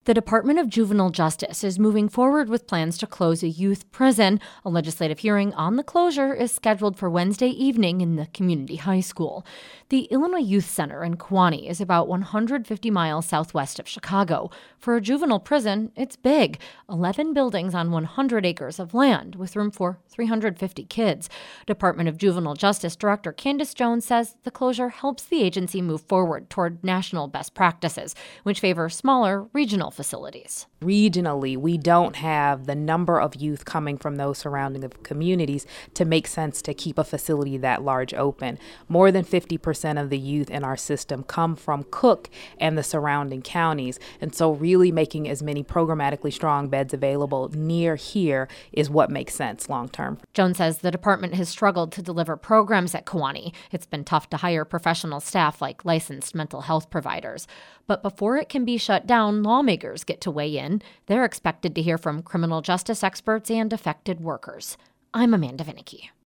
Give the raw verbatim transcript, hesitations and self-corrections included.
The Department of Juvenile Justice is moving forward with plans to close a youth prison. A legislative hearing on the closure is scheduled for Wednesday evening in the community high school. The Illinois Youth Center in Kewanee is about one hundred fifty miles southwest of Chicago. For a juvenile prison, it's big. eleven buildings on one hundred acres of land, with room for three hundred fifty kids. Department of Juvenile Justice Director Candace Jones says the closure helps the agency move forward toward national best practices, which favor smaller regional facilities. Regionally, we don't have the number of youth coming from those surrounding communities to make sense to keep a facility that large open. More than fifty percent of the youth in our system come from Cook and the surrounding counties. And so really making as many programmatically strong beds available near here is what makes sense long term. Jones says the department has struggled to deliver programs at Kewanee. It's been tough to hire professional staff like licensed mental health providers. But before it can be shut down, lawmakers get to weigh in. They're expected to hear from criminal justice experts and affected workers. I'm Amanda Vinicky.